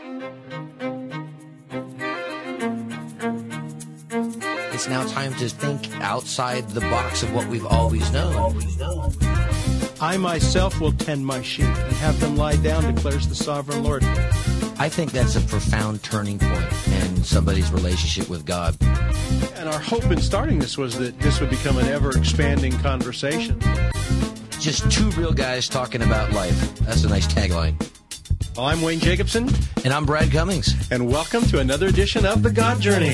It's now time to think outside the box of what we've always known. I myself will tend my sheep and have them lie down, declares the sovereign Lord. I think that's a profound turning point in somebody's relationship with God. And our hope in starting this was that this would become an ever-expanding conversation. Just two real guys talking about life. That's a nice tagline. Well, I'm Wayne Jacobson. And I'm Brad Cummings. And welcome to another edition of The God Journey.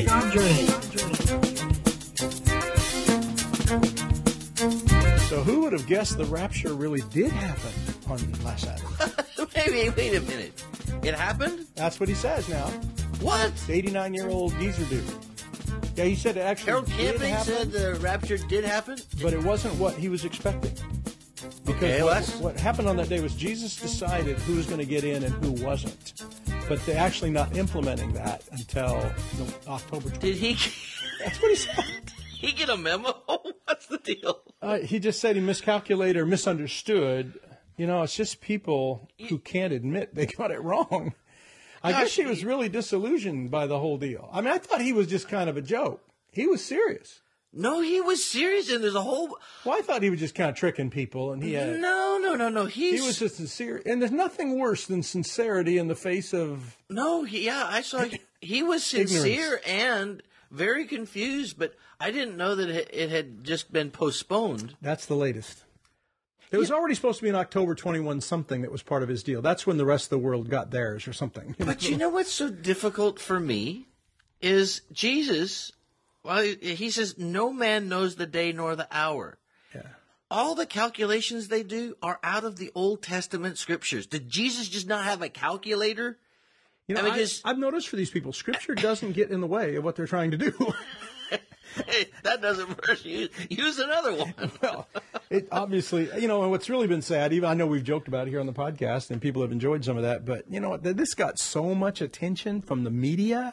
So who would have guessed the rapture really did happen on last Saturday? Wait a minute. It happened? That's what he says now. What? The 89-year-old geezer dude. Yeah, he said it actually Harold did Camping happen, said the rapture did happen? but it wasn't what he was expecting. Because Okay, what happened on that day was Jesus decided who was going to get in and who wasn't. But they're actually not implementing that until October 20th. Did he? That's what he said. He get a memo? What's the deal? He just said he miscalculated or misunderstood. You know, it's just people who can't admit they got it wrong. I guess he was really disillusioned by the whole deal. I mean, I thought he was just kind of a joke. He was serious. No, he was serious, and there's a whole... Well, I thought he was just kind of tricking people, and he had... No. He was just sincere, and there's nothing worse than sincerity in the face of... No, I saw... He was sincere and very confused, but I didn't know that it had just been postponed. That's the latest. It was already supposed to be an October 21 something that was part of his deal. That's when the rest of the world got theirs or something. But you know what's so difficult for me is Jesus... Well, he says, no man knows the day nor the hour. Yeah. All the calculations they do are out of the Old Testament scriptures. Did Jesus just not have a calculator? You know, I've noticed for these people, Scripture doesn't get in the way of what they're trying to do. Hey, that doesn't work. Use another one. Well, it obviously, you know, and what's really been sad, even I know we've joked about it here on the podcast, and people have enjoyed some of that, but you know what? This got so much attention from the media.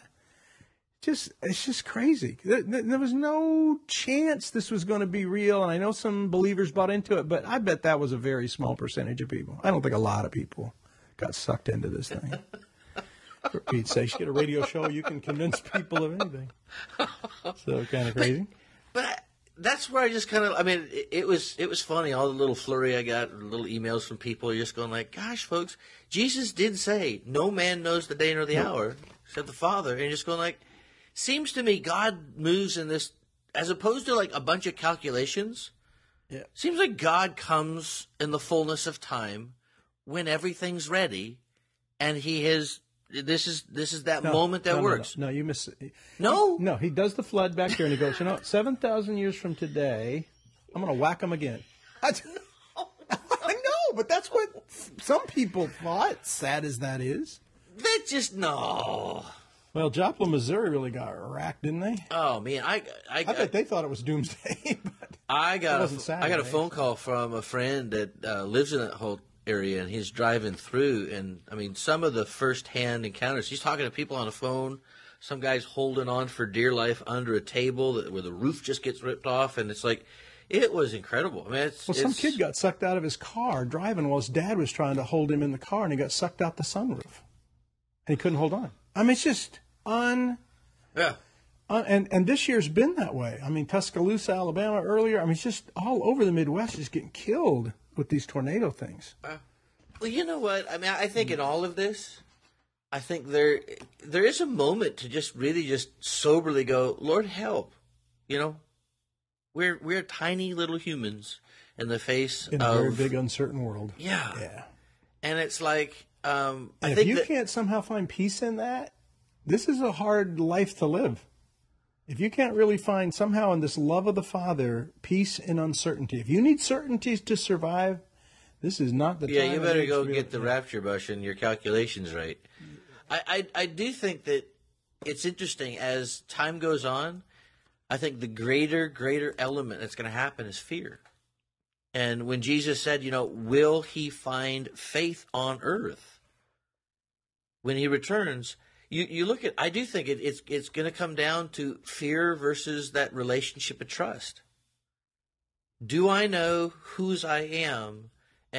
It's just crazy. There was no chance this was going to be real, and I know some believers bought into it, but I bet that was a very small percentage of people. I don't think a lot of people got sucked into this thing. For Pete's sake, you get a radio show, you can convince people of anything. So kind of crazy. But that's where I just kind of, I mean, it was funny, all the little flurry I got, little emails from people just going like, gosh, folks, Jesus did say, no man knows the day nor the hour, except the Father, and you're just going like, seems to me God moves in this, as opposed to like a bunch of calculations. Yeah. Seems like God comes in the fullness of time when everything's ready, and He is. This is that moment that works. No, you miss it. No, he does the flood back there, and he goes, 7,000 years from today, I'm going to whack them again. I know, but that's what some people thought. Sad as that is. That just no. Well, Joplin, Missouri really got racked, didn't they? Oh man, I bet they thought it was doomsday. But I got a phone call from a friend that lives in that whole area, and he's driving through, and I mean, some of the first-hand encounters. He's talking to people on the phone. Some guy's holding on for dear life under a table where the roof just gets ripped off, and it's like, it was incredible. I mean, some kid got sucked out of his car driving while his dad was trying to hold him in the car, and he got sucked out the sunroof, and he couldn't hold on. I mean, it's just. And this year's been that way. I mean, Tuscaloosa, Alabama earlier. I mean, it's just all over the Midwest is getting killed with these tornado things. Well, you know what? I mean, I think in all of this, I think there is a moment to just really just soberly go, Lord, help. You know, we're tiny little humans in the face in a very big, uncertain world. Yeah. And it's like, I think if you can't somehow find peace in that, this is a hard life to live. If you can't really find somehow in this love of the Father, peace in uncertainty. If you need certainties to survive, this is not the time. Yeah, you better go get the rapture bush and your calculations right. I do think that it's interesting as time goes on. I think the greater element that's going to happen is fear. And when Jesus said, you know, will He find faith on earth when He returns? You look at, I do think it's going to come down to fear versus that relationship of trust. Do I know whose I am? And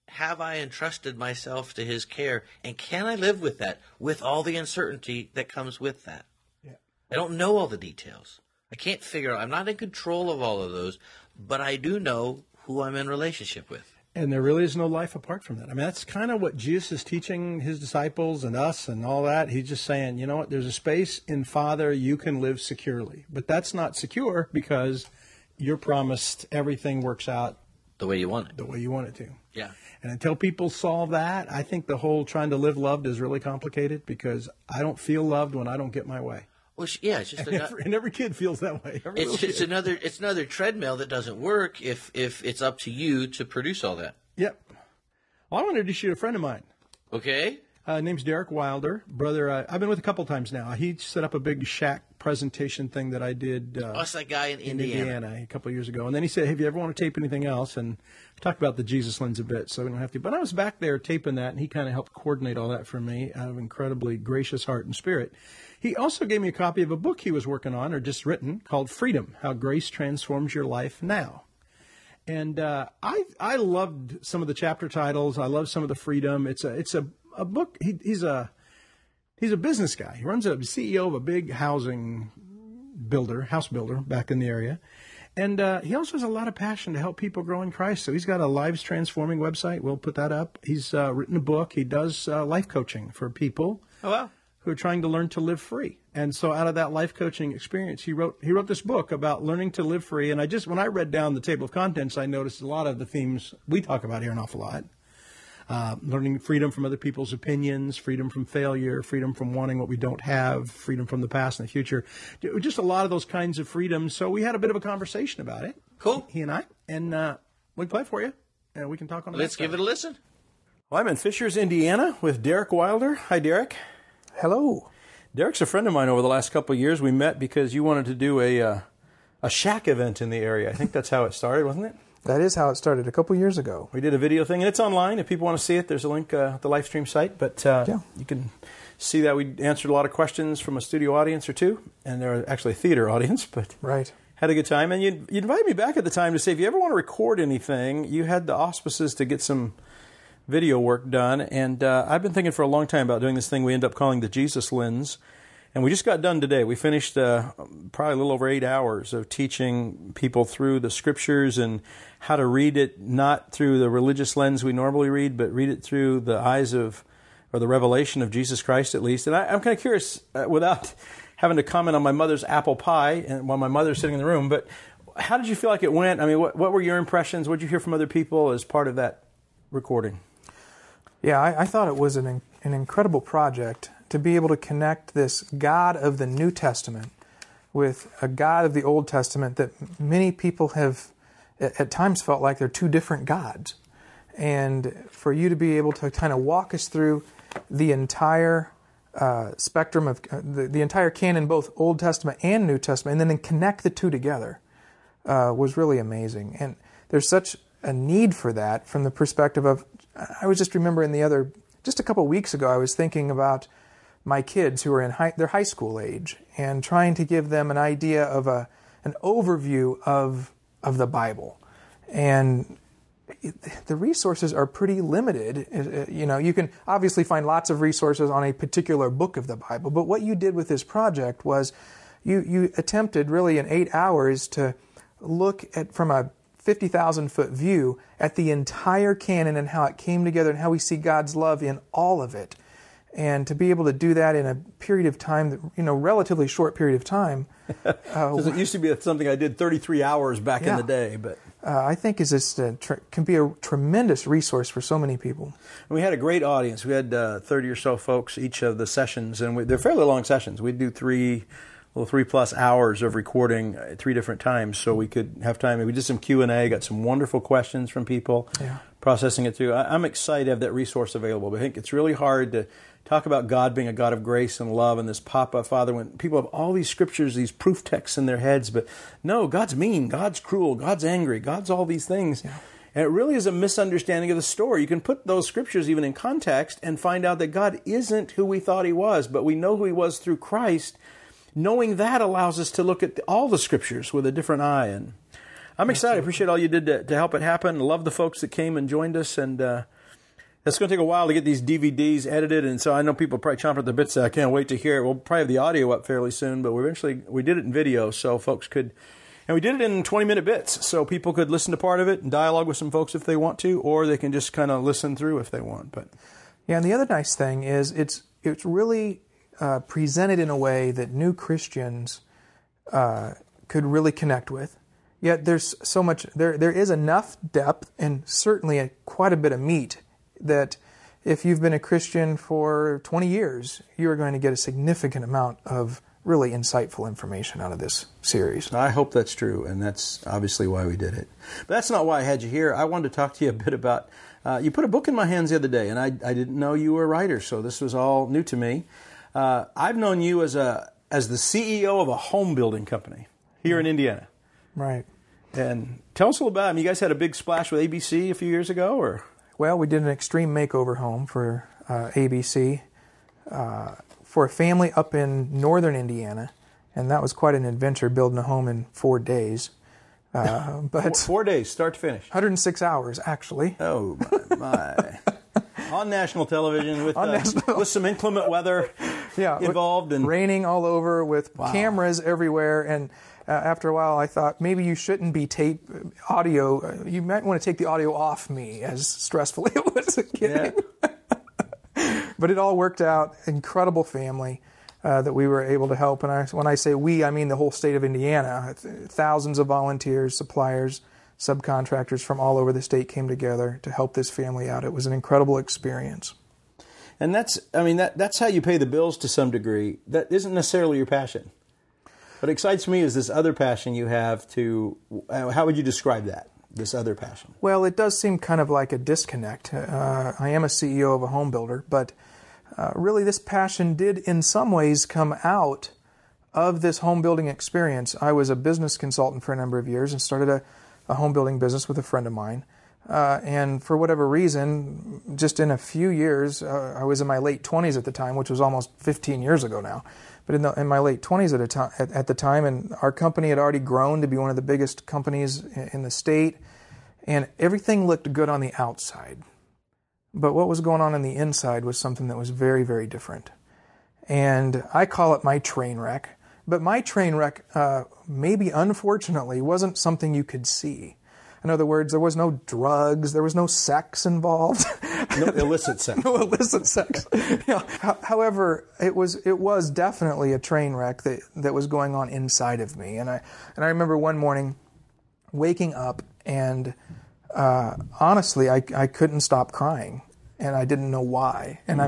have I entrusted myself to his care? And can I live with that, with all the uncertainty that comes with that? Yeah. I don't know all the details. I can't figure out. I'm not in control of all of those, but I do know who I'm in relationship with. And there really is no life apart from that. I mean, that's kind of what Jesus is teaching his disciples and us and all that. He's just saying, you know what, there's a space in Father you can live securely. But that's not secure because you're promised everything works out the way you want it. The way you want it to. Yeah. And until people solve that, I think the whole trying to live loved is really complicated because I don't feel loved when I don't get my way. Well, yeah, it's just and every kid feels that way. It's another treadmill that doesn't work if it's up to you to produce all that. Yep. Well, I wanted to shoot a friend of mine. Okay. Name's Derek Wilder, brother. I've been with a couple times now. He set up a big shack presentation thing that I did. That's that guy in Indiana a couple of years ago. And then he said, "Hey, if you ever want to tape anything else?" And I talked about the Jesus lens a bit, so we don't have to. But I was back there taping that, and he kind of helped coordinate all that for me out of incredibly gracious heart and spirit. He also gave me a copy of a book he was working on, or just written, called Freedom: How Grace Transforms Your Life Now. And I loved some of the chapter titles. I love some of the freedom. It's a book. He's a business guy. He runs a CEO of a big house builder back in the area. And he also has a lot of passion to help people grow in Christ. So he's got a Lives Transforming website. We'll put that up. He's written a book. He does life coaching for people who are trying to learn to live free. And so out of that life coaching experience, he wrote this book about learning to live free. And when I read down the table of contents, I noticed a lot of the themes we talk about here an awful lot. Learning freedom from other people's opinions, freedom from failure, freedom from wanting what we don't have, freedom from the past and the future. Just a lot of those kinds of freedoms. So we had a bit of a conversation about it. Cool. He and I. And we can play it for you. And we can talk on the Let's give it a listen. Well, I'm in Fishers, Indiana with Derek Wilder. Hi, Derek. Hello. Derek's a friend of mine over the last couple of years. We met because you wanted to do a shack event in the area. I think that's how it started, wasn't it? That is how it started a couple years ago. We did a video thing, and it's online. If people want to see it, there's a link at the Livestream site. But you can see that we answered a lot of questions from a studio audience or two, and there were actually a theater audience, but right. Had a good time. And you invited me back at the time to say, if you ever want to record anything, you had the auspices to get some video work done. And I've been thinking for a long time about doing this thing we end up calling the Jesus Lens. And we just got done today. We finished probably a little over 8 hours of teaching people through the Scriptures and how to read it, not through the religious lens we normally read, but read it through the eyes of, or the revelation of Jesus Christ at least. And I'm kind of curious, without having to comment on my mother's apple pie, and while my mother's sitting in the room, but how did you feel like it went? I mean, what were your impressions? What did you hear from other people as part of that recording? Yeah, I thought it was an incredible project to be able to connect this God of the New Testament with a God of the Old Testament that many people have at times felt like they're two different gods. And for you to be able to kind of walk us through the entire spectrum of the entire canon, both Old Testament and New Testament, and then connect the two together was really amazing. And there's such a need for that from the perspective of, I was just remembering just a couple of weeks ago, I was thinking about my kids who are in their high school age and trying to give them an idea of an overview of the Bible. And the resources are pretty limited. You can obviously find lots of resources on a particular book of the Bible, but what you did with this project was you attempted really in 8 hours to look at, from a 50,000-foot view, at the entire canon and how it came together and how we see God's love in all of it. And to be able to do that in a period of time, relatively short period of time. Because it used to be something I did 33 hours back in the day. But I think can be a tremendous resource for so many people. And we had a great audience. We had 30 or so folks each of the sessions, and they're fairly long sessions. We'd do 3+ hours of recording at 3 different times, so we could have time. We did some Q&A, got some wonderful questions from people, processing it through. I'm excited to have that resource available, but I think it's really hard to talk about God being a God of grace and love and this Papa Father when people have all these scriptures, these proof texts in their heads, but no, God's mean, God's cruel, God's angry, God's all these things. Yeah. And it really is a misunderstanding of the story. You can put those scriptures even in context and find out that God isn't who we thought He was, but we know who He was through Christ. Knowing that allows us to look at all the scriptures with a different eye. And I'm excited. I appreciate all you did to help it happen. Love the folks that came and joined us. And It's going to take a while to get these DVDs edited, and so I know people are probably chomping at the bits. I can't wait to hear it. We'll probably have the audio up fairly soon, but we did it in video, so folks could, and we did it in 20-minute bits, so people could listen to part of it and dialogue with some folks if they want to, or they can just kind of listen through if they want. But yeah, and the other nice thing is it's really presented in a way that new Christians could really connect with. Yet there's so much, there is enough depth and certainly quite a bit of meat that if you've been a Christian for 20 years, you are going to get a significant amount of really insightful information out of this series. I hope that's true, and that's obviously why we did it. But that's not why I had you here. I wanted to talk to you a bit about, you put a book in my hands the other day, and I didn't know you were a writer, so this was all new to me. I've known you as the CEO of a home building company here in Indiana. Right. And tell us a little about them. You guys had a big splash with ABC a few years ago, or? Well, we did an extreme makeover home for ABC for a family up in northern Indiana, and that was quite an adventure, building a home in 4 days. But 4 days, start to finish. 106 hours, actually. Oh, my. On national television with some inclement weather involved. And raining all over with cameras everywhere. And after a while, I thought maybe you shouldn't be audio. You might want to take the audio off me, as stressful it was getting. Yeah. But it all worked out. Incredible family that we were able to help. And when I say we, I mean the whole state of Indiana. Thousands of volunteers, suppliers, subcontractors from all over the state came together to help this family out. It was an incredible experience. And that's how you pay the bills to some degree. That isn't necessarily your passion. What excites me is this other passion you have to, how would you describe that, this other passion? Well, it does seem kind of like a disconnect. I am a CEO of a home builder, but really this passion did in some ways come out of this home building experience. I was a business consultant for a number of years and started a home building business with a friend of mine. And for whatever reason, just in a few years, I was in my late 20s at the time, which was almost 15 years ago now. But in my late 20s at the time, and our company had already grown to be one of the biggest companies in the state, and everything looked good on the outside. But what was going on the inside was something that was very, very different. And I call it my train wreck. But my train wreck, maybe unfortunately, wasn't something you could see. In other words, there was no drugs, there was no sex involved. No illicit sex. No illicit sex. However, it was definitely a train wreck that was going on inside of me. And I remember one morning waking up and honestly, I couldn't stop crying, and I didn't know why. And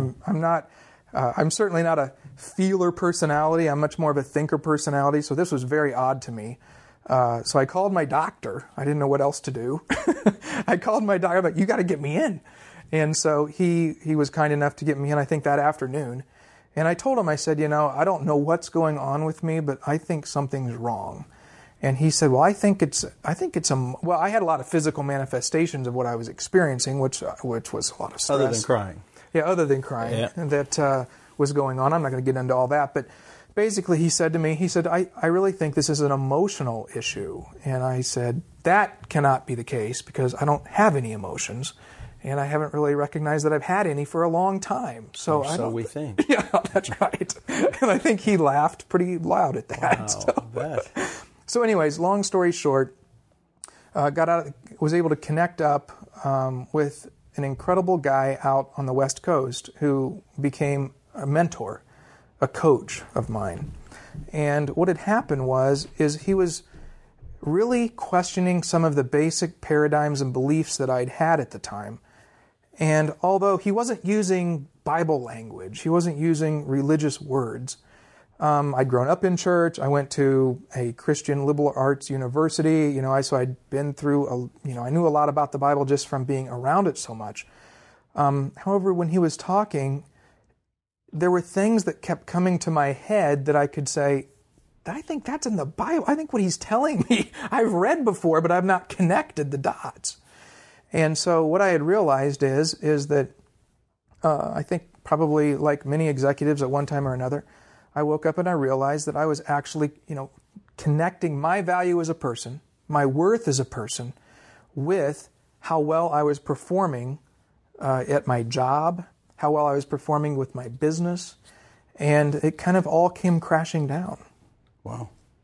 I'm certainly not a feeler personality. I'm much more of a thinker personality. So this was very odd to me. So I called my doctor. I didn't know what else to do. I called my doctor, but you got to get me in. And so he was kind enough to get me in, I think, that afternoon. And I told him, I said, I don't know what's going on with me, but I think something's wrong. And he said, well, I had a lot of physical manifestations of what I was experiencing, which was a lot of stress. Other than crying. Yeah, other than crying. Yeah. That was going on. I'm not going to get into all that, but basically, he said to me, I really think this is an emotional issue. And I said, that cannot be the case because I don't have any emotions. And I haven't really recognized that I've had any for a long time. So we think. Yeah, that's right. And I think he laughed pretty loud at that. Wow, So anyways, long story short, was able to connect up with an incredible guy out on the West Coast who became a mentor, a coach of mine. And what had happened is he was really questioning some of the basic paradigms and beliefs that I'd had at the time. And although he wasn't using Bible language, he wasn't using religious words, I'd grown up in church. I went to a Christian liberal arts university. So I'd been through I knew a lot about the Bible just from being around it so much. However, when he was talking, there were things that kept coming to my head that I could say, I think that's in the Bible. I think what he's telling me, I've read before, but I've not connected the dots. And so what I had realized is that I think probably like many executives at one time or another, I woke up and I realized that I was actually, connecting my value as a person, my worth as a person, with how well I was performing at my job, how well I was performing with my business, and it kind of all came crashing down. Wow.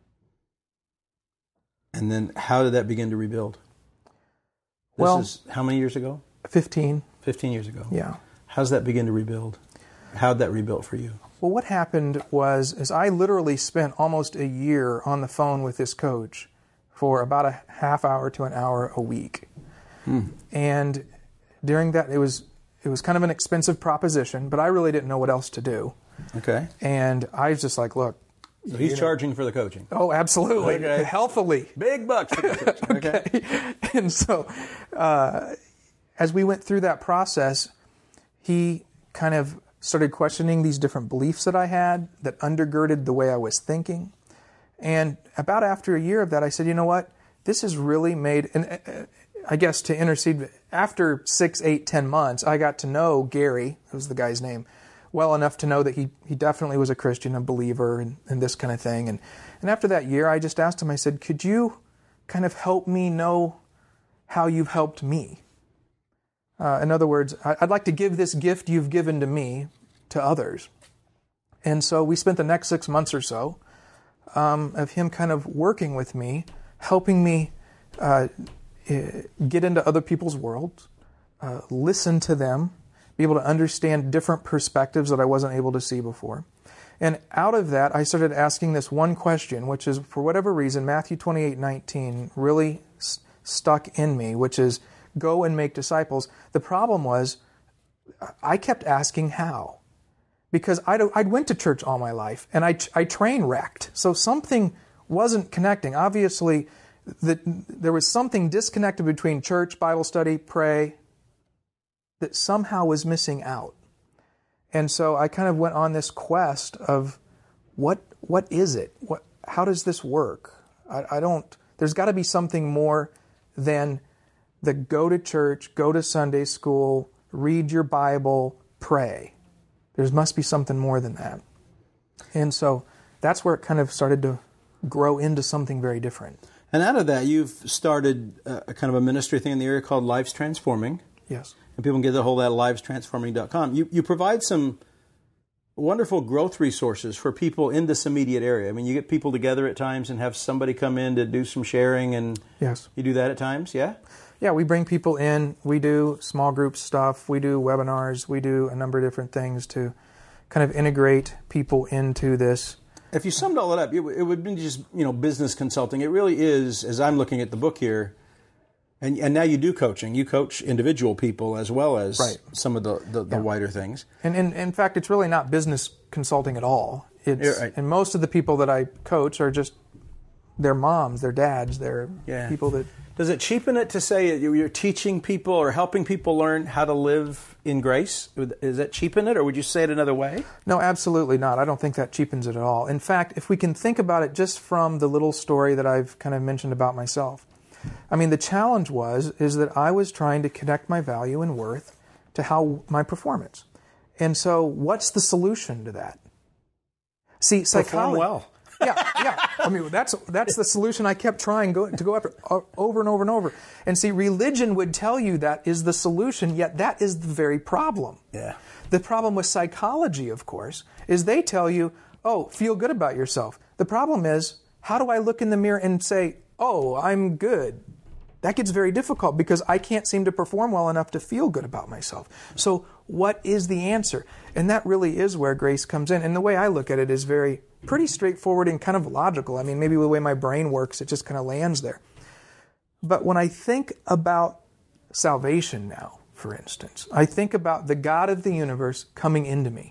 And then how did that begin to rebuild? This is how many years ago? 15. 15 years ago. Yeah. How's that begin to rebuild? How'd that rebuild for you? Well, what happened was I literally spent almost a year on the phone with this coach for about a half hour to an hour a week. And during that, it was kind of an expensive proposition, but I really didn't know what else to do. Okay. And I was just like, look. So he's charging for the coaching. Oh, absolutely. Okay. Healthily. Big bucks for the coaching. Okay. And so as we went through that process, he kind of started questioning these different beliefs that I had that undergirded the way I was thinking. And about after a year of that, I said, you know what? This has really made, and I guess to intercede, after 6, 8, 10 months, I got to know Gary, that was the guy's name, well enough to know that he definitely was a Christian, a believer, and this kind of thing. And after that year, I just asked him, I said, could you kind of help me know how you've helped me? In other words, I'd like to give this gift you've given to me to others. And so we spent the next 6 months or so of him kind of working with me, helping me get into other people's worlds, listen to them, be able to understand different perspectives that I wasn't able to see before. And out of that, I started asking this one question, which is, for whatever reason, Matthew 28:19 really stuck in me, which is, go and make disciples. The problem was, I kept asking how. Because I'd went to church all my life, and I train wrecked. So something wasn't connecting. Obviously, there was something disconnected between church, Bible study, pray, that somehow was missing out. And so I kind of went on this quest of what is it? How does this work? There's got to be something more than the go to church, go to Sunday school, read your Bible, pray. There must be something more than that. And so that's where it kind of started to grow into something very different. And out of that, you've started a kind of a ministry thing in the area called Lives Transforming. Yes. And people can get a hold of that at livestransforming.com. You provide some wonderful growth resources for people in this immediate area. I mean, you get people together at times and have somebody come in to do some sharing, and yes, you do that at times, yeah? Yeah, we bring people in. We do small group stuff. We do webinars. We do a number of different things to kind of integrate people into this. If you summed all that up, it would be just, business consulting. It really is, as I'm looking at the book here, and now you do coaching. You coach individual people as well as some of the wider things. And in fact, it's really not business consulting at all. And most of the people that I coach are just their moms, their dads, they're people that... Does it cheapen it to say you're teaching people or helping people learn how to live in grace? Does that cheapen it, or would you say it another way? No, absolutely not. I don't think that cheapens it at all. In fact, if we can think about it just from the little story that I've kind of mentioned about myself, I mean, the challenge is that I was trying to connect my value and worth to how my performance. And so what's the solution to that? See, psychology... Perform well. Yeah. I mean, that's the solution I kept trying to go after over and over and over. And see, religion would tell you that is the solution, yet that is the very problem. Yeah. The problem with psychology, of course, is they tell you, oh, feel good about yourself. The problem is, how do I look in the mirror and say, oh, I'm good? That gets very difficult because I can't seem to perform well enough to feel good about myself. So what is the answer? And that really is where grace comes in. And the way I look at it is pretty straightforward and kind of logical. I mean, maybe the way my brain works, it just kind of lands there. But when I think about salvation now, for instance, I think about the God of the universe coming into me.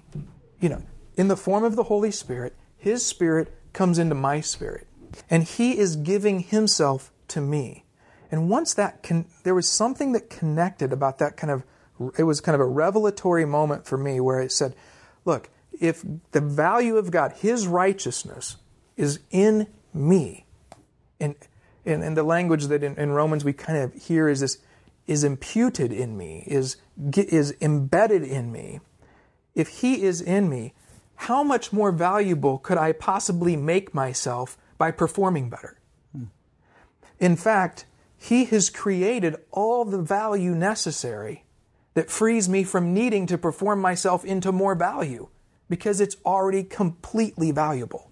In the form of the Holy Spirit, His Spirit comes into my spirit. And He is giving Himself to me. And once there was something that connected about that it was kind of a revelatory moment for me where it said, look, if the value of God, His righteousness, is in me, and the language that in Romans we kind of hear is this, is imputed in me, is embedded in me. If He is in me, how much more valuable could I possibly make myself by performing better? In fact, He has created all the value necessary that frees me from needing to perform myself into more value because it's already completely valuable.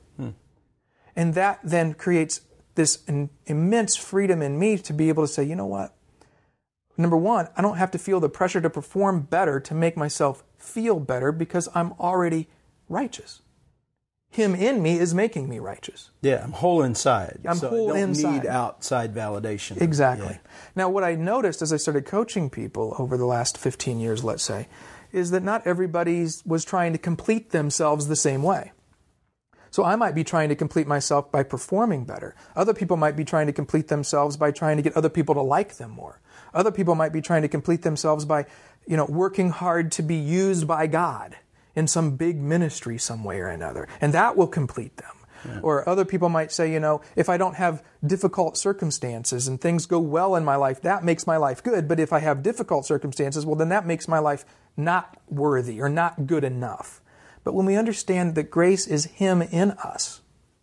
And that then creates this immense freedom in me to be able to say, you know what? Number one, I don't have to feel the pressure to perform better to make myself feel better because I'm already righteous. Him in me is making me righteous. Yeah, I'm whole inside. I'm whole I don't inside. need outside validation. Exactly. Yeah. Now, what I noticed as I started coaching people over the last 15 years, let's say, is that not everybody was trying to complete themselves the same way. So I might be trying to complete myself by performing better. Other people might be trying to complete themselves by trying to get other people to like them more. Other people might be trying to complete themselves by, working hard to be used by God in some big ministry some way or another. And that will complete them. Yeah. Or other people might say, if I don't have difficult circumstances and things go well in my life, that makes my life good. But if I have difficult circumstances, well, then that makes my life not worthy or not good enough. But when we understand that grace is Him in us,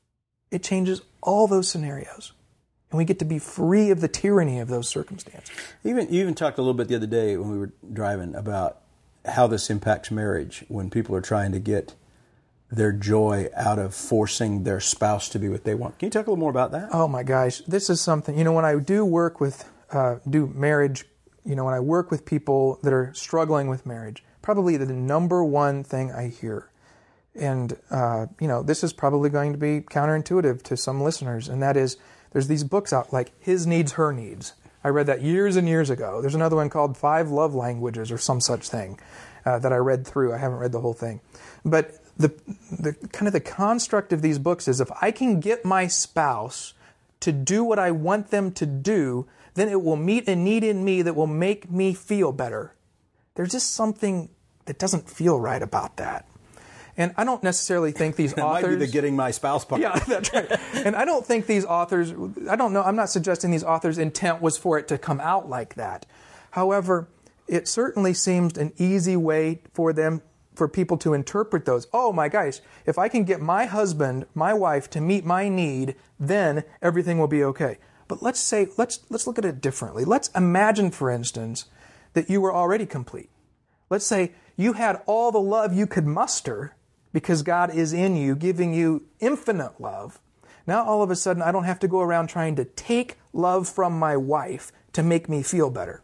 it changes all those scenarios. And we get to be free of the tyranny of those circumstances. You even talked a little bit the other day when we were driving about how this impacts marriage when people are trying to get their joy out of forcing their spouse to be what they want. Can you talk a little more about that? Oh my gosh, this is something, when I do work with, do marriage, when I work with people that are struggling with marriage, probably the number one thing I hear, and, this is probably going to be counterintuitive to some listeners, and that is, there's these books out like His Needs, Her Needs. I read that years and years ago. There's another one called 5 Love Languages or some such thing that I read through. I haven't read the whole thing. But the kind of the construct of these books is if I can get my spouse to do what I want them to do, then it will meet a need in me that will make me feel better. There's just something that doesn't feel right about that. And I don't necessarily think these authors... It might be the getting my spouse part. Yeah, that's right. And I don't think these authors... I don't know. I'm not suggesting these authors' intent was for it to come out like that. However, it certainly seems an easy way for people to interpret those. Oh my gosh, if I can get my husband, my wife to meet my need, then everything will be okay. But let's look at it differently. Let's imagine, for instance, that you were already complete. Let's say you had all the love you could muster because God is in you, giving you infinite love. Now all of a sudden I don't have to go around trying to take love from my wife to make me feel better.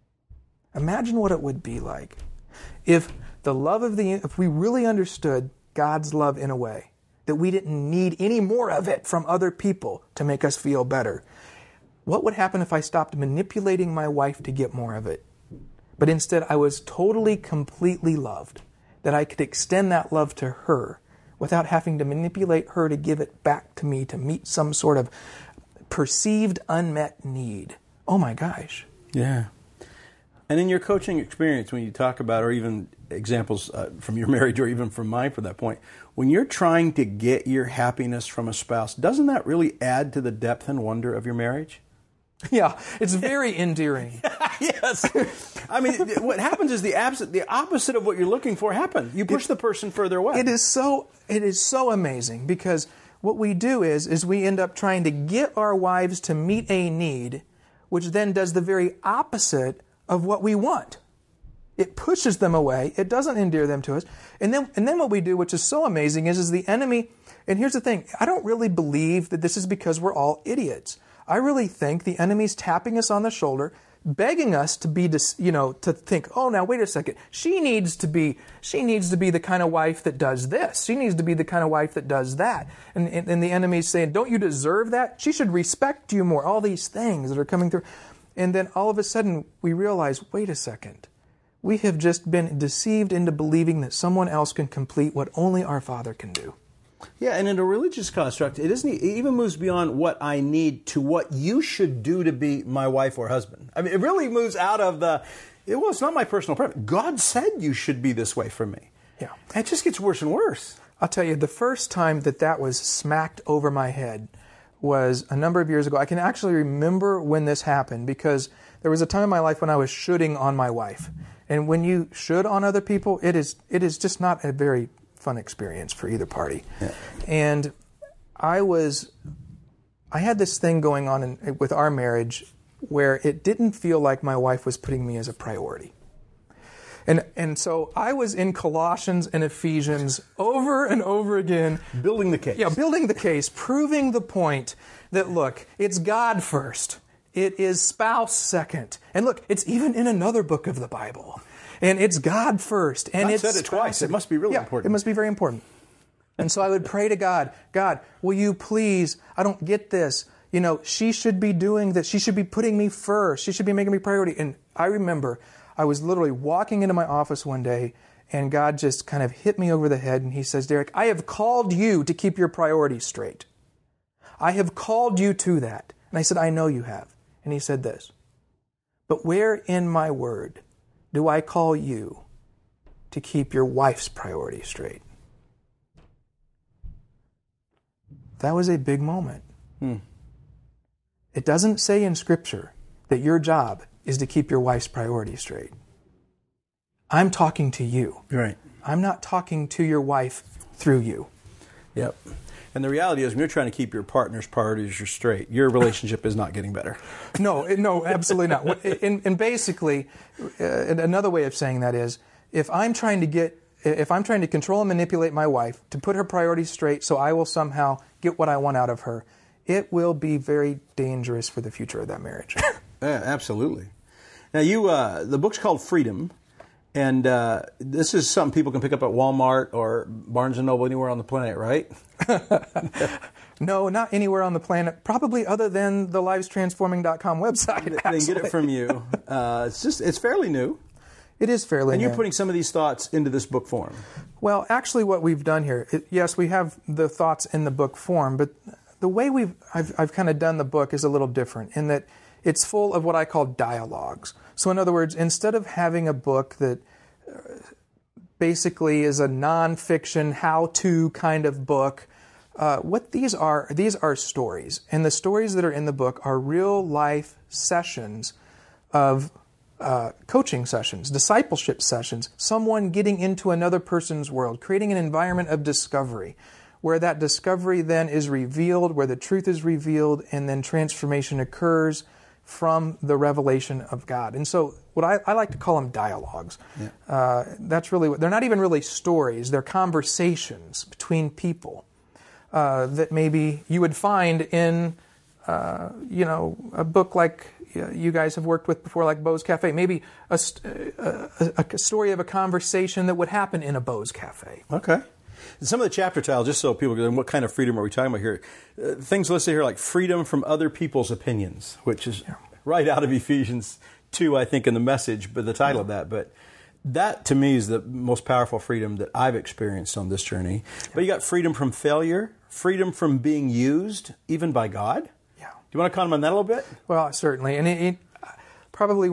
Imagine what it would be like if we really understood God's love in a way that we didn't need any more of it from other people to make us feel better. What would happen if I stopped manipulating my wife to get more of it? But instead I was totally, completely loved, that I could extend that love to her without having to manipulate her to give it back to me to meet some sort of perceived unmet need. Oh my gosh. Yeah. And in your coaching experience, when you talk about, or even examples from your marriage or even from mine for that point, when you're trying to get your happiness from a spouse, doesn't that really add to the depth and wonder of your marriage? Yeah, it's very endearing. Yes. I mean, what happens is the opposite of what you're looking for happens. You push the person further away. It is so amazing because what we do is we end up trying to get our wives to meet a need, which then does the very opposite of what we want. It pushes them away. It doesn't endear them to us. And then what we do, which is so amazing, is the enemy. And here's the thing. I don't really believe that this is because we're all idiots. I really think the enemy's tapping us on the shoulder, begging us to be, to think, oh, now wait a second. She needs to be the kind of wife that does this. She needs to be the kind of wife that does that. And the enemy's saying, don't you deserve that? She should respect you more. All these things that are coming through. And then all of a sudden we realize, wait a second. We have just been deceived into believing that someone else can complete what only our Father can do. Yeah, and in a religious construct, it even moves beyond what I need to what you should do to be my wife or husband. I mean, it really moves out of it's not my personal preference. God said you should be this way for me. Yeah. And it just gets worse and worse. I'll tell you, the first time that was smacked over my head was a number of years ago. I can actually remember when this happened because there was a time in my life when I was shoulding on my wife. And when you should on other people, it is just not a very fun experience for either party. Yeah. And I had this thing going on with our marriage where it didn't feel like my wife was putting me as a priority. And so I was in Colossians and Ephesians over and over again. Building the case. Yeah, building the case, proving the point that, look, it's God first. It is spouse second. And look, it's even in another book of the Bible. And it's God first. And God it's said it twice. It must be really important. It must be very important. And so I would pray to God, God, will you please, I don't get this. You know, she should be doing this. She should be putting me first. She should be making me priority. And I remember I was literally walking into my office one day and God just kind of hit me over the head and He says, Derek, I have called you to keep your priorities straight. I have called you to that. And I said, I know you have. And He said this, but where in my word do I call you to keep your wife's priorities straight? That was a big moment. It doesn't say in Scripture that your job is to keep your wife's priorities straight. I'm talking to you. Right. I'm not talking to your wife through you. Yep. And the reality is, when you're trying to keep your partner's priorities straight, your relationship is not getting better. No, absolutely not. And basically, another way of saying that is, if I'm trying to control and manipulate my wife to put her priorities straight so I will somehow get what I want out of her, it will be very dangerous for the future of that marriage. Yeah, absolutely. Now, the book's called Freedom, and this is something people can pick up at Walmart or Barnes & Noble, anywhere on the planet, right? No, not anywhere on the planet, probably other than the livestransforming.com website. They can get it from you. It's fairly new. It is fairly And new. you're putting some of these thoughts into this book form. Well, actually what we've done here, yes, we have the thoughts in the book form, but the way I've kind of done the book is a little different in that it's full of what I call dialogues. So in other words, instead of having a book that basically is a nonfiction how-to kind of book, what these are stories. And the stories that are in the book are real-life sessions of coaching sessions, discipleship sessions, someone getting into another person's world, creating an environment of discovery, where that discovery then is revealed, where the truth is revealed, and then transformation occurs from the revelation of God. And so what I like to call them dialogues. Yeah. That's really they're not even really stories, they're conversations between people that maybe you would find in a book like you guys have worked with before, like Bo's Cafe. Maybe a story of a conversation that would happen in a Bo's Cafe. Okay. Some of the chapter titles, just so people go, what kind of freedom are we talking about here? Things listed here like freedom from other people's opinions, which is right out of Ephesians 2, I think, in the message, but the title of that. But that, to me, is the most powerful freedom that I've experienced on this journey. But you got freedom from failure, freedom from being used, even by God. Yeah. Do you want to comment on that a little bit? Well, certainly. And it probably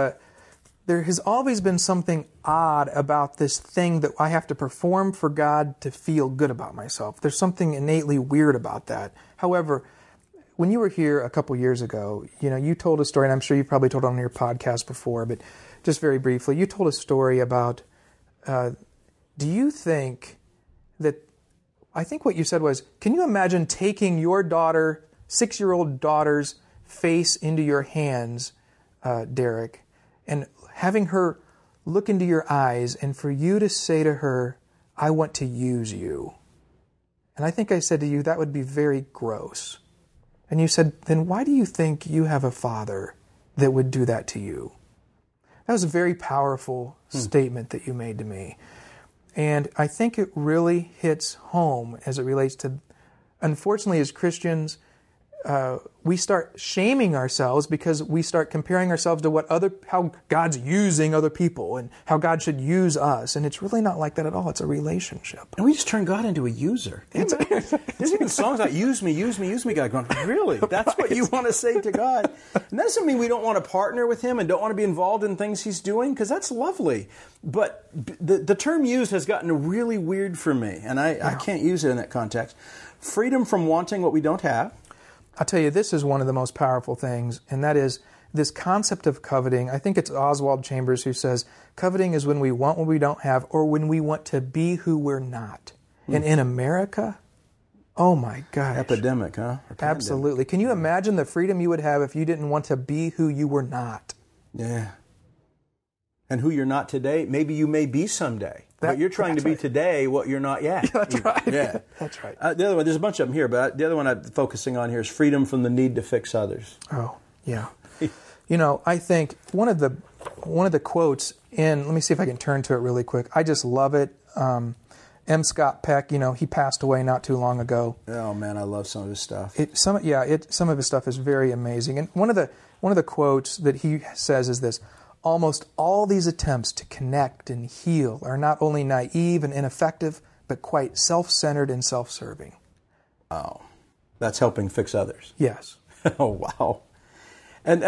there has always been something odd about this thing that I have to perform for God to feel good about myself. There's something innately weird about that. However, when you were here a couple years ago, you told a story, and I'm sure you've probably told it on your podcast before, but just very briefly, you told a story about, do you think that, I think what you said was, can you imagine taking your 6-year-old daughter's face into your hands, Derek, and having her look into your eyes and for you to say to her, I want to use you. And I think I said to you, that would be very gross. And you said, then why do you think you have a father that would do that to you? That was a very powerful statement that you made to me. And I think it really hits home as it relates to, unfortunately, as Christians, we start shaming ourselves because we start comparing ourselves to how God's using other people and how God should use us. And it's really not like that at all. It's a relationship. And we just turn God into a user. There's even songs like use me, use me, use me, God. Going, really? That's what you want to say to God? And that doesn't mean we don't want to partner with Him and don't want to be involved in things He's doing, because that's lovely. But the term used has gotten really weird for me, and I can't use it in that context. Freedom from wanting what we don't have. I'll tell you, this is one of the most powerful things, and that is this concept of coveting. I think it's Oswald Chambers who says, coveting is when we want what we don't have or when we want to be who we're not. And in America, oh my gosh. Epidemic, huh? Absolutely. Can you imagine the freedom you would have if you didn't want to be who you were not? Yeah. and who you're not today, maybe you may be someday. But you're trying to be today what you're not yet. That's right. Yeah. That's right. The other one, there's a bunch of them here, but the other one I'm focusing on here is freedom from the need to fix others. Oh, yeah. I think one of the quotes in, let me see if I can turn to it really quick. I just love it. M. Scott Peck, he passed away not too long ago. Oh man, I love some of his stuff. Some of his stuff is very amazing. And one of the quotes that he says is this: almost all these attempts to connect and heal are not only naive and ineffective, but quite self-centered and self-serving. Oh, that's helping fix others. Yes. Oh wow. And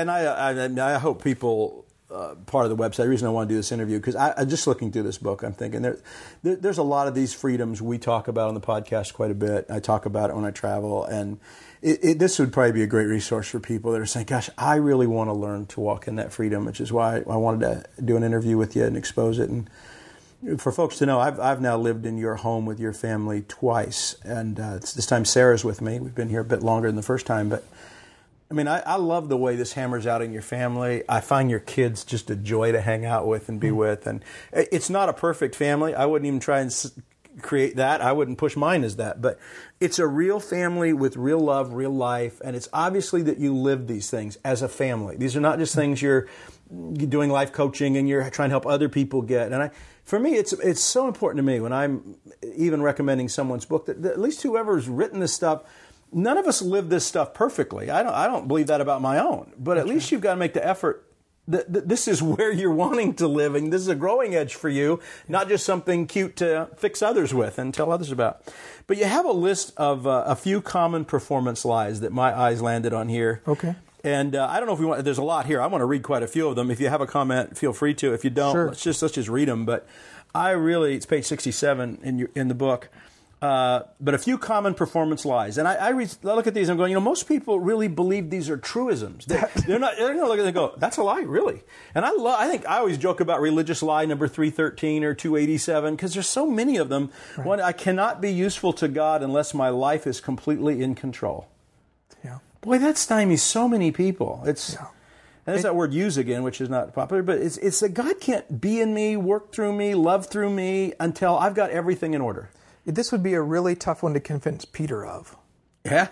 I hope people, part of the website, the reason I want to do this interview, because I'm just looking through this book, I'm thinking there's a lot of these freedoms we talk about on the podcast quite a bit. I talk about it when I travel, and this would probably be a great resource for people that are saying, gosh, I really want to learn to walk in that freedom, which is why I wanted to do an interview with you and expose it. And for folks to know, I've now lived in your home with your family twice, and this time Sarah's with me. We've been here a bit longer than the first time, but I mean, I love the way this hammers out in your family. I find your kids just a joy to hang out with and be with. And it's not a perfect family. I wouldn't even try and create that. I wouldn't push mine as that. But it's a real family with real love, real life. And it's obviously that you live these things as a family. These are not just things you're doing life coaching and you're trying to help other people get. And for me, it's so important to me when I'm even recommending someone's book that at least whoever's written this stuff, none of us live this stuff perfectly. I don't believe that about my own. But at least you've got to make the effort that this is where you're wanting to live, and this is a growing edge for you, not just something cute to fix others with and tell others about. But you have a list of a few common performance lies that my eyes landed on here. Okay. And I don't know if we want. There's a lot here. I want to read quite a few of them. If you have a comment, feel free to. If you don't, sure. let's just read them. But it's page 67 in the book. But a few common performance lies, and I look at these. And I'm going, most people really believe these are truisms. They're going to look at it and go, "That's a lie, really." And I think I always joke about religious lie number 313 or 287 because there's so many of them. Right. One, I cannot be useful to God unless my life is completely in control. Yeah, boy, that stymies so many people. And there's that word "use" again, which is not popular, but it's that God can't be in me, work through me, love through me until I've got everything in order. This would be a really tough one to convince Peter of. Yeah.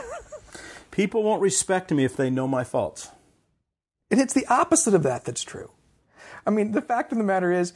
People won't respect me if they know my faults. And it's the opposite of that that's true. I mean, the fact of the matter is,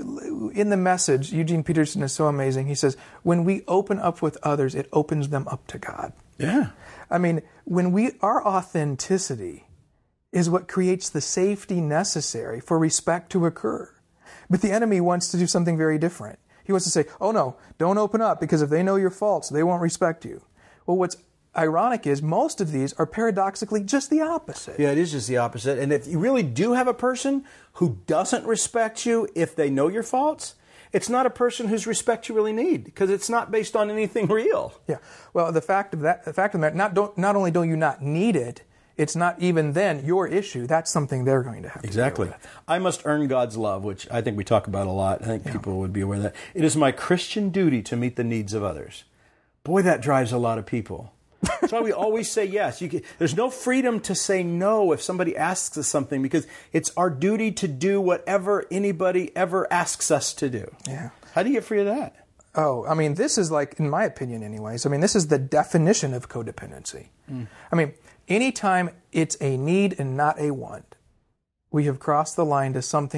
in the Message, Eugene Peterson is so amazing. He says, when we open up with others, it opens them up to God. Yeah. I mean, our authenticity is what creates the safety necessary for respect to occur. But the enemy wants to do something very different. He wants to say, oh no, don't open up because if they know your faults, they won't respect you. Well, what's ironic is most of these are paradoxically just the opposite. Yeah, it is just the opposite. And if you really do have a person who doesn't respect you if they know your faults, it's not a person whose respect you really need because it's not based on anything real. Yeah. Well, the fact of the matter, not only do you not need it, it's not even then your issue. That's something they're going to have to deal with. I must earn God's love, which I think we talk about a lot. I think people would be aware of that. It is my Christian duty to meet the needs of others. Boy, that drives a lot of people. That's why we always say yes. There's no freedom to say no if somebody asks us something because it's our duty to do whatever anybody ever asks us to do. Yeah. How do you get free of that? Oh, I mean, this is like, in my opinion anyways, this is the definition of codependency. I mean, anytime it's a need and not a want, we have crossed the line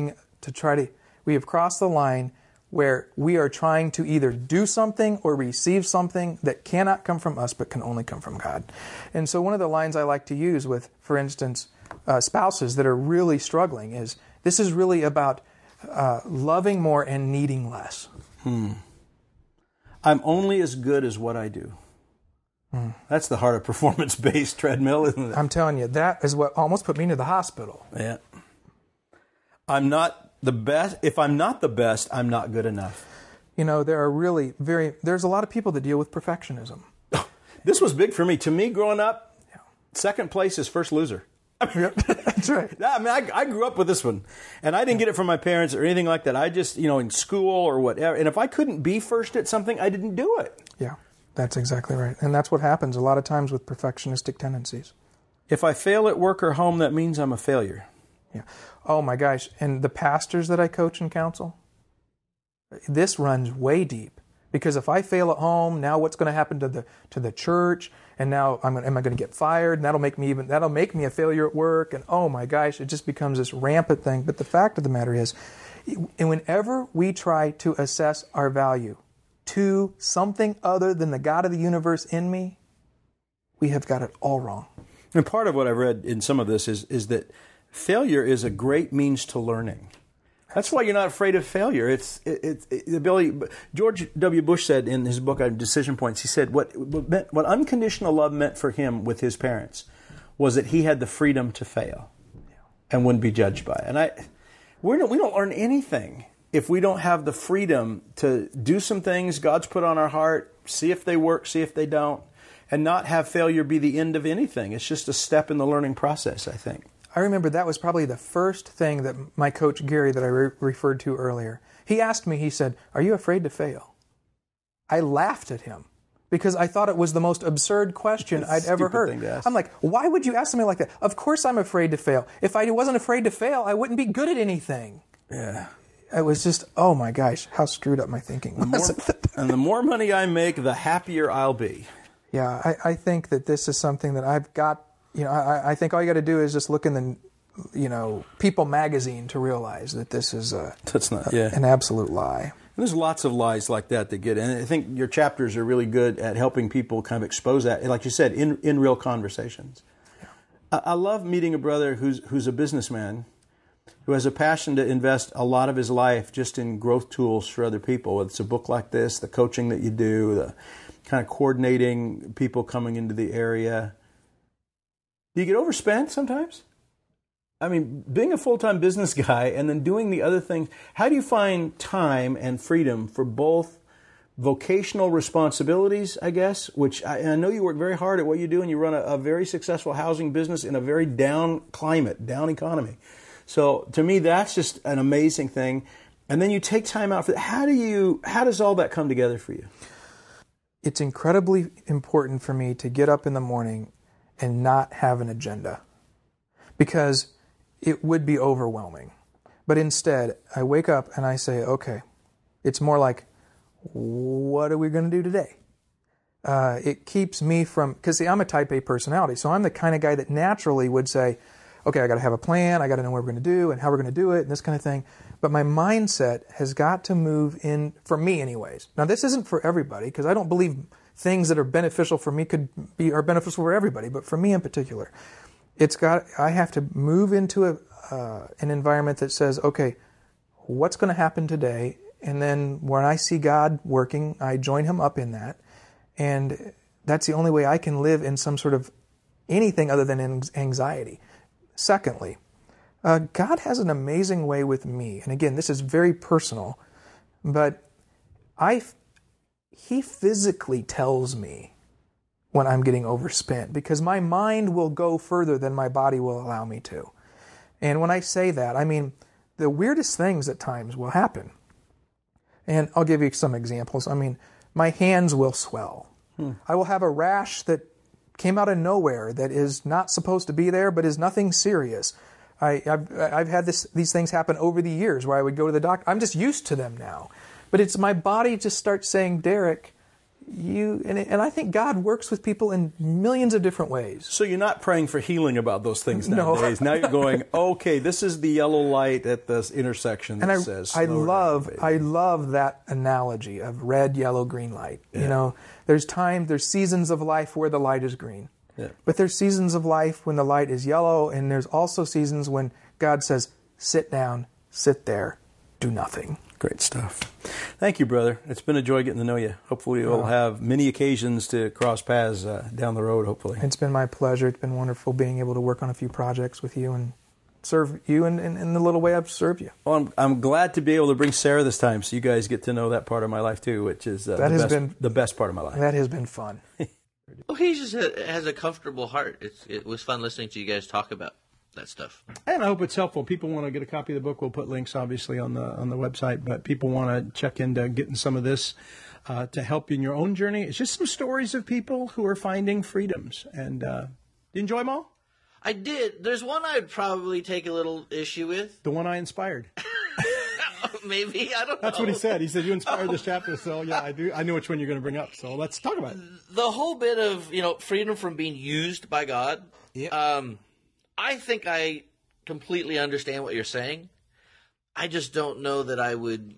we have crossed the line where we are trying to either do something or receive something that cannot come from us but can only come from God. And so one of the lines I like to use with, for instance, spouses that are really struggling is, this is really about loving more and needing less. I'm only as good as what I do. That's the heart of performance-based treadmill, isn't it? I'm telling you, that is what almost put me into the hospital. Yeah. I'm not the best. If I'm not the best, I'm not good enough. There are there's a lot of people that deal with perfectionism. This was big for me. To me, growing up, second place is first loser. That's right. I grew up with this one, and I didn't get it from my parents or anything like that. I just, in school or whatever, and if I couldn't be first at something, I didn't do it. Yeah, that's exactly right. And that's what happens a lot of times with perfectionistic tendencies. If I fail at work or home, that means I'm a failure. Yeah. Oh my gosh. And the pastors that I coach and counsel, this runs way deep. Because if I fail at home, now what's going to happen to the church? And now am I going to get fired? And that'll make me a failure at work. And oh my gosh, it just becomes this rampant thing. But the fact of the matter is, whenever we try to assess our value to something other than the God of the universe in me, we have got it all wrong. And part of what I've read in some of this is that failure is a great means to learning. That's why you're not afraid of failure. It's the ability. George W. Bush said in his book on Decision Points, he said what unconditional love meant for him with his parents was that he had the freedom to fail and wouldn't be judged by it. And we don't learn anything if we don't have the freedom to do some things God's put on our heart, see if they work, see if they don't, and not have failure be the end of anything. It's just a step in the learning process, I think. I remember that was probably the first thing that my coach, Gary, that I referred to earlier, he asked me, he said, "Are you afraid to fail?" I laughed at him because I thought it was the most absurd question I'd ever heard. Thing to ask. I'm like, why would you ask something like that? Of course I'm afraid to fail. If I wasn't afraid to fail, I wouldn't be good at anything. Yeah. It was just, oh my gosh, how screwed up my thinking was. And the more money I make, the happier I'll be. Yeah, I think that this is something that I've got. I think all you got to do is just look in the, People magazine to realize that this is an absolute lie. And there's lots of lies like that get in. And I think your chapters are really good at helping people kind of expose that, like you said, in real conversations. Yeah. I love meeting a brother who's a businessman who has a passion to invest a lot of his life just in growth tools for other people. Whether it's a book like this, the coaching that you do, the kind of coordinating people coming into the area. Do you get overspent sometimes? I mean, being a full-time business guy and then doing the other things, how do you find time and freedom for both vocational responsibilities, I guess, which I know you work very hard at what you do and you run a very successful housing business in a very down climate, down economy. So to me, that's just an amazing thing. And then you take time out for that. How does all that come together for you? It's incredibly important for me to get up in the morning and not have an agenda, because it would be overwhelming. But instead, I wake up and I say, okay, it's more like, what are we going to do today? It keeps me from, because see, I'm a type A personality, so I'm the kind of guy that naturally would say, okay, I got to have a plan, I got to know what we're going to do and how we're going to do it and this kind of thing. But my mindset has got to move in, for me anyways. Now, this isn't for everybody, because I don't believe things that are beneficial for me are beneficial for everybody, but for me in particular, I have to move into an environment that says, okay, what's going to happen today? And then when I see God working, I join Him up in that, and that's the only way I can live in some sort of anything other than anxiety. Secondly, God has an amazing way with me, and again, this is very personal, but He physically tells me when I'm getting overspent, because my mind will go further than my body will allow me to. And when I say that, I mean the weirdest things at times will happen. And I'll give you some examples. I mean, my hands will swell. I will have a rash that came out of nowhere that is not supposed to be there, but is nothing serious. I've had these things happen over the years where I would go to the doctor. I'm just used to them now. But it's my body just starts saying, Derek, and I think God works with people in millions of different ways. So you're not praying for healing about those things nowadays. No. Now you're going, okay, this is the yellow light at this intersection that says. I love that analogy of red, yellow, green light. Yeah. There's seasons of life where the light is green. Yeah. But there's seasons of life when the light is yellow, and there's also seasons when God says, sit down, sit there, do nothing. Great stuff. Thank you, brother. It's been a joy getting to know you. Hopefully we'll have many occasions to cross paths down the road, hopefully. It's been my pleasure. It's been wonderful being able to work on a few projects with you and serve you in the little way I've served you. Well, I'm glad to be able to bring Sarah this time so you guys get to know that part of my life too, which is the best part of my life. That has been fun. Well, he just has a comfortable heart. It was fun listening to you guys talk about that stuff. And I hope it's helpful. People want to get a copy of the book. We'll put links, obviously, on the website. But people want to check into getting some of this to help you in your own journey. It's just some stories of people who are finding freedoms. And do you enjoy them all? I did. There's one I'd probably take a little issue with. The one I inspired. Maybe. I don't know. That's what he said. He said, you inspired this chapter. So, yeah, I do. I know which one you're going to bring up. So let's talk about it. The whole bit of, freedom from being used by God. Yeah. I think I completely understand what you're saying. I just don't know that I would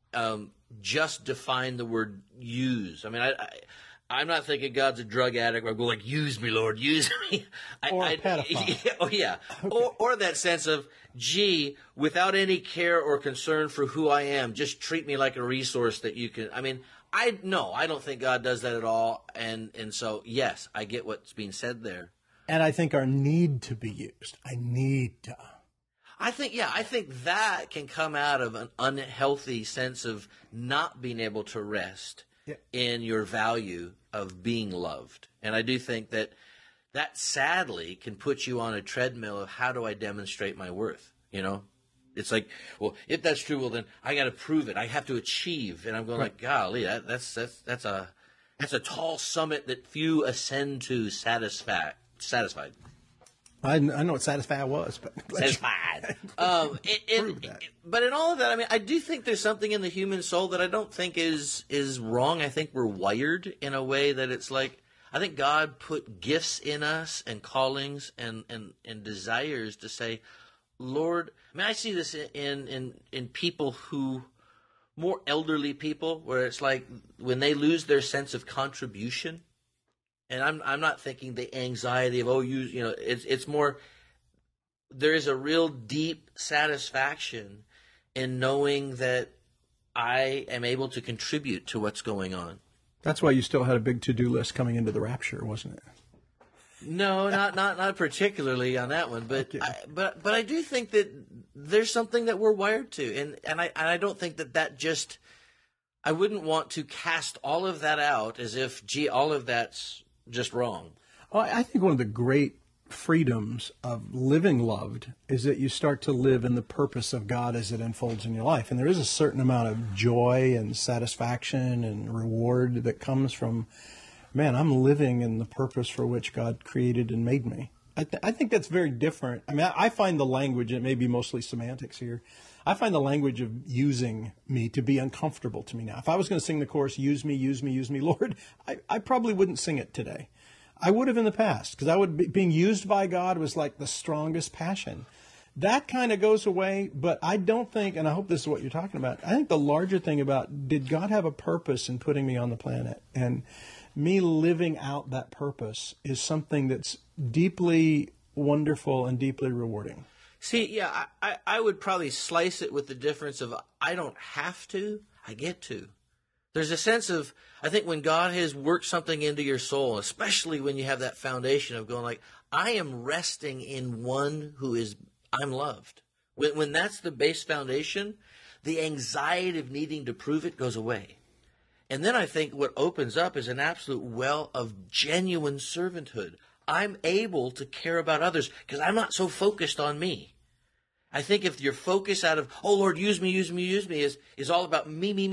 just define the word use. I mean, I'm not thinking God's a drug addict where I go like, use me, Lord, use me. Or a pedophile. Oh, yeah. Okay. Or that sense of, gee, without any care or concern for who I am, just treat me like a resource that you can. I mean, I don't think God does that at all. And so, yes, I get what's being said there. And I think our need to be used. I need to. I think that can come out of an unhealthy sense of not being able to rest in your value of being loved. And I do think that sadly can put you on a treadmill of how do I demonstrate my worth, It's like, well, if that's true, well then I got to prove it. I have to achieve. And I'm going like, golly, that's a tall summit that few ascend to satisfied. I know what satisfied was, but satisfied. But in all of that, I mean, I do think there's something in the human soul that I don't think is wrong. I think we're wired in a way that it's like, I think God put gifts in us and callings and desires to say, Lord, I mean, I see this in people who, more elderly people, where it's like when they lose their sense of contribution. And I'm not thinking the anxiety of, it's more, there is a real deep satisfaction in knowing that I am able to contribute to what's going on. That's why you still had a big to-do list coming into the rapture, wasn't it? No, not particularly on that one, but okay. But I do think that there's something that we're wired to, and I don't think that just, I wouldn't want to cast all of that out as if, all of that's just wrong. Well, I think one of the great freedoms of living loved is that you start to live in the purpose of God as it unfolds in your life. And there is a certain amount of joy and satisfaction and reward that comes from, man, I'm living in the purpose for which God created and made me. I think that's very different. I mean, I find the language, it may be mostly semantics here, I find the language of using me to be uncomfortable to me now. If I was going to sing the chorus, use me, use me, use me, Lord, I probably wouldn't sing it today. I would have in the past, because being used by God was like the strongest passion. That kind of goes away, but I don't think, and I hope this is what you're talking about, I think the larger thing about, did God have a purpose in putting me on the planet? And me living out that purpose is something that's deeply wonderful and deeply rewarding. See, yeah, I would probably slice it with the difference of I don't have to, I get to. There's a sense of, I think when God has worked something into your soul, especially when you have that foundation of going like, I am resting in one who is, I'm loved. When that's the base foundation, the anxiety of needing to prove it goes away. And then I think what opens up is an absolute well of genuine servanthood. I'm able to care about others because I'm not so focused on me. I think if your focus out of, oh, Lord, use me, use me, use me is all about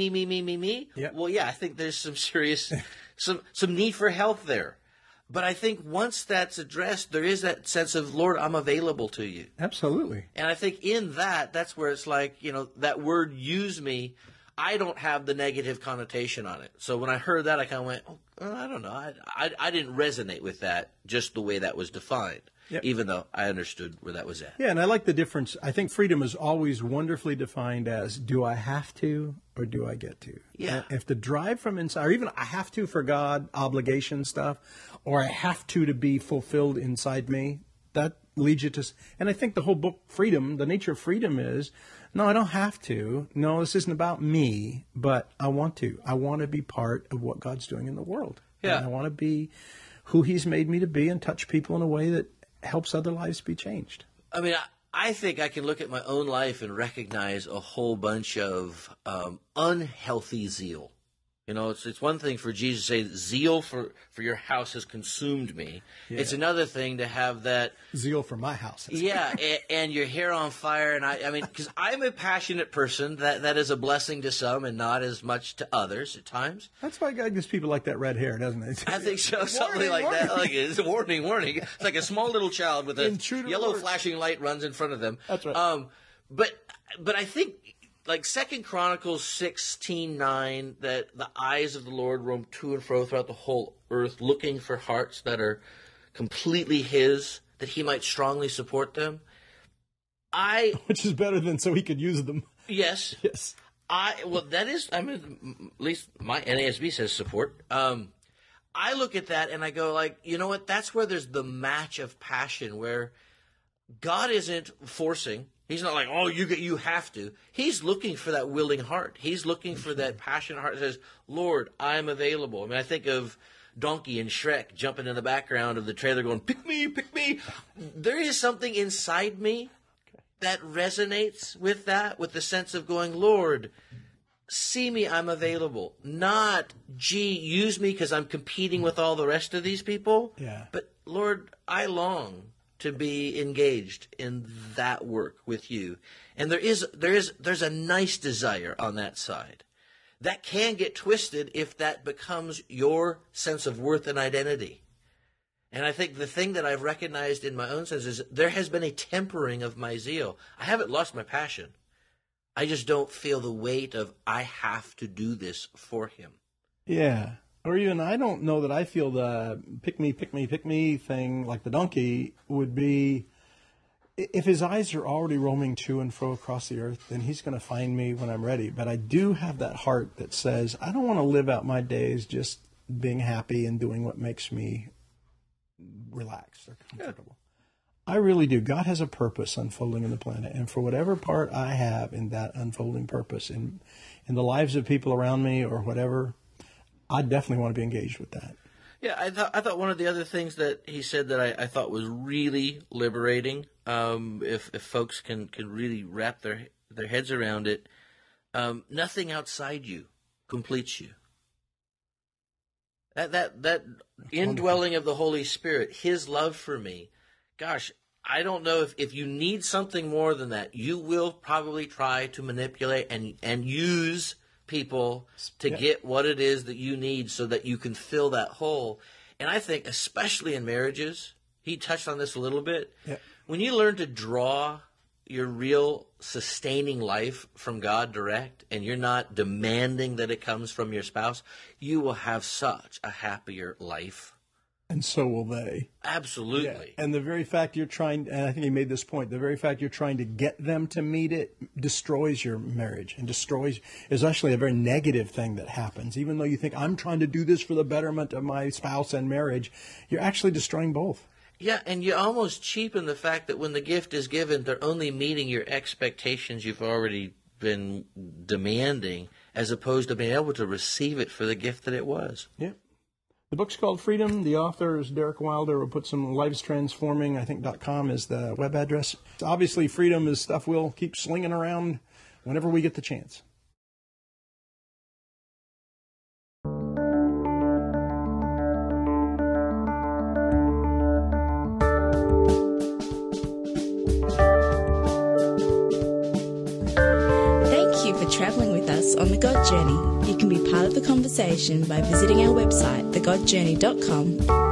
me. Yep. Well, yeah, I think there's some serious, some need for help there. But I think once that's addressed, there is that sense of, Lord, I'm available to you. Absolutely. And I think in that's where it's like, that word use me, I don't have the negative connotation on it. So when I heard that, I kind of went, I don't know. I didn't resonate with that just the way that was defined, yep. Even though I understood where that was at. Yeah, and I like the difference. I think freedom is always wonderfully defined as, do I have to or do I get to? Yeah. If the drive from inside, or even I have to for God, obligation stuff, or I have to be fulfilled inside me, that leads you to, and I think the whole book, Freedom, the nature of freedom is, no, I don't have to. No, this isn't about me, but I want to. I want to be part of what God's doing in the world. Yeah. And I want to be who He's made me to be and touch people in a way that helps other lives be changed. I mean, I think I can look at my own life and recognize a whole bunch of unhealthy zeal. You know, it's one thing for Jesus to say, zeal for your house has consumed me. Yeah. It's another thing to have that zeal for my house. Yeah, and your hair on fire. And I mean, because I'm a passionate person, that is a blessing to some and not as much to others at times. That's why God gives people like that red hair, doesn't it? I think so. Something like that. Like, it's a warning. It's like a small little child with a yellow flashing light runs in front of them. That's right. But I think, like 2 Chronicles 16:9, that the eyes of the Lord roam to and fro throughout the whole earth, looking for hearts that are completely His, that He might strongly support them. Which is better than so He could use them. Yes. Yes. That is, I mean, at least my NASB says support. I look at that and I go like, you know what? That's where there's the match of passion, where God isn't forcing. He's not like, oh, you have to. He's looking for that willing heart. He's looking for that passionate heart that says, Lord, I'm available. I mean, I think of Donkey and Shrek jumping in the background of the trailer going, pick me, pick me. There is something inside me that resonates with that, with the sense of going, Lord, see me, I'm available. Not, gee, use me because I'm competing with all the rest of these people. Yeah. But, Lord, I long to be engaged in that work with you. And there's a nice desire on that side. That can get twisted if that becomes your sense of worth and identity. And I think the thing that I've recognized in my own sense is there has been a tempering of my zeal. I haven't lost my passion. I just don't feel the weight of I have to do this for Him. Yeah. Or even, I don't know that I feel the pick me thing like the donkey would be, if his eyes are already roaming to and fro across the earth, then He's going to find me when I'm ready. But I do have that heart that says, I don't want to live out my days just being happy and doing what makes me relaxed or comfortable. Yeah. I really do. God has a purpose unfolding in the planet. And for whatever part I have in that unfolding purpose, in the lives of people around me or whatever, I definitely want to be engaged with that. Yeah, I thought one of the other things that he said that I thought was really liberating, if folks can really wrap their heads around it, nothing outside you completes you. That indwelling of the Holy Spirit, His love for me, gosh, I don't know if you need something more than that. You will probably try to manipulate and use people to get what it is that you need so that you can fill that hole. And I think, especially in marriages, he touched on this a little bit. Yeah. When you learn to draw your real sustaining life from God direct, and you're not demanding that it comes from your spouse, you will have such a happier life. And so will they. Absolutely. Yeah. And the very fact you're trying, and I think he made this point, the very fact you're trying to get them to meet it destroys your marriage and is actually a very negative thing that happens. Even though you think, I'm trying to do this for the betterment of my spouse and marriage, you're actually destroying both. Yeah, and you almost cheapen the fact that when the gift is given, they're only meeting your expectations you've already been demanding, as opposed to being able to receive it for the gift that it was. Yeah. The book's called Freedom. The author is Derek Wilder. We'll put some Lives Transforming, I think .com is the web address. Obviously, freedom is stuff we'll keep slinging around whenever we get the chance. Traveling with us on The God Journey. You can be part of the conversation by visiting our website, thegodjourney.com,